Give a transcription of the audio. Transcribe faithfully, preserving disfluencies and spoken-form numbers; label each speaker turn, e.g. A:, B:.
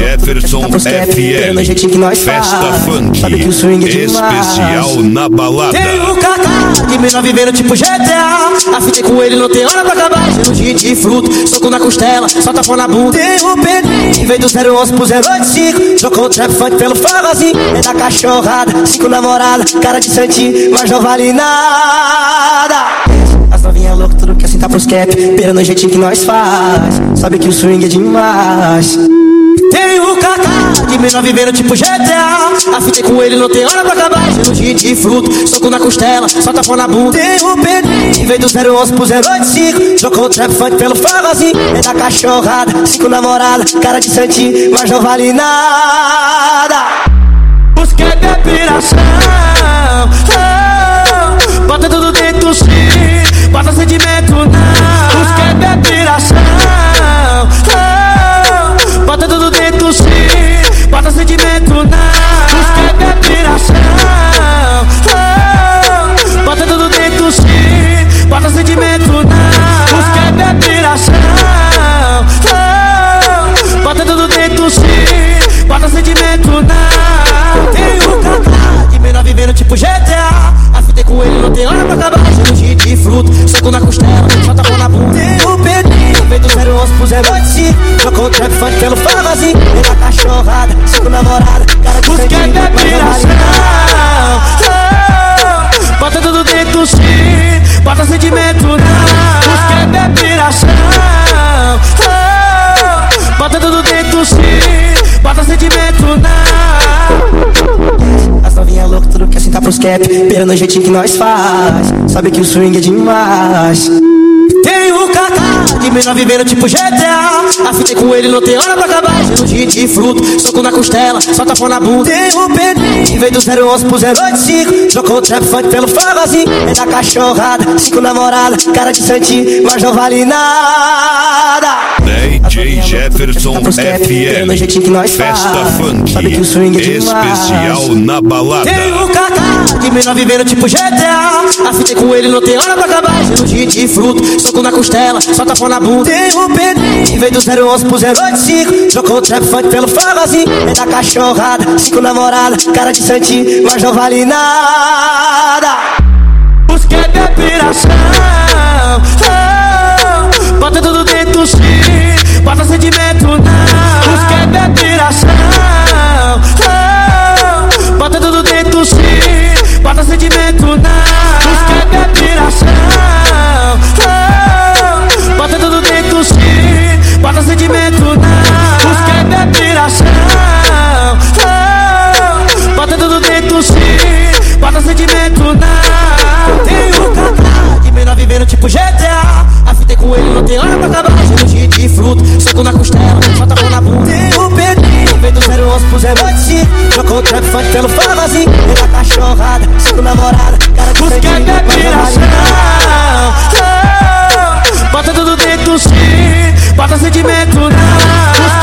A: Jefferson F M, festa funk, especial na balada.
B: Tem o Kaká, que menor vivendo tipo G T A. Afinei com ele, não tem hora pra acabar. Giro de fruto, soco na costela, só tapão na bunda. Tem o Pedrinho, veio do zero onze pro zero oito cinco. Trocou o trap funk pelo forrozinho. É da cachorrada, cinco namorada, cara de santinho, mas não vale nada. As novinhas loucas, tudo que assim tá pros cap, pera no jeitinho que nós faz. Sabe que o swing é demais. Tem o Kaká, que menor vivendo tipo G T A. Afinei com ele, não tem hora pra acabar. Giro de fruto, soco na costela, só tapão na bunda. Tem o Pedrinho, veio do zero onze pro zero oito cinco. Trocou o trap funk pelo forrozinho. É da cachorrada, cinco namorada, cara de santinho, mas não vale nada. Os que é piração, oh, bota tudo dentro do sim, bota sentimento não. Os que é piração, oh, bota tudo dentro do sim, bota sentimento não. Os que é piração, oh, bota tudo dentro do sim, bota sentimento não. Os que é piração, oh, bota tudo dentro do sim, bota sentimento não. Tem o Kaká, que menor vivendo tipo G T A. Afinei com ele, não tem hora pra acabar. Giro de fruto, soco na costela, só tapão na bunda. Tem o Pedrinho, veio do zero onze pro zero oito cinco. Trocou o trap funk pelo forrozinho. É da cachorrada, cinco namorada, cara de santinho, mas não vale nada. Bota tudo dentro do sim, bota sentimento não. Os que é piração, oh, bota tudo dentro do sim, bota sentimento não. As novinhas loucas, tudo que assim tá pros cap, pera no jeitinho que nós faz. Sabe que o swing é demais. Tem o Kaká, que menor vivendo tipo G T A. Afinei com ele, não tem hora pra acabar. Giro de fruto, soco na costela, só tapão na bunda. Tem o Pedrinho, veio do zero onze pro zero oito cinco. Trocou o trap funk pelo forrozinho. É da cachorrada, cinco namorada, cara de santinho, mas não vale nada.
A: D J Jefferson F M, festa funk, especial na balada.
B: Tem o Kaká, que menor vivendo tipo G T A. Afinei com ele, não tem hora pra acabar. Giro de fruto, soco na costela, só tapão na bunda. Tem o Pedrinho, veio do zero onze pro zero oito cinco. Trocou o trap funk pelo forrozinho. É da cachorrada, cinco namorada, cara de santinho, mas não vale nada. Os que é piração, oh, bota tudo dentro do sim, bota sentimento não. Os que é piração, oh, bota tudo dentro do sim, bota sentimento não. Os que é piração, oh, bota tudo dentro do sim, bota sentimento não. Os que é piração, oh, bota tudo dentro do sim, bota sentimento não. Tem o Kaká, que menor vivendo tipo G T A. Afinei com ele, não tem hora pra acabar. Giro de fruto, soco na costela, só tapão na bunda. Tem o Pedrinho, veio do zero onze pro zero oito cinco. Trocou o trap funk pelo forrozinho. É da cachorrada, cinco namorada, cara de santinho, mas não vale nada. Bota tudo dentro do sim, bota sentimento não.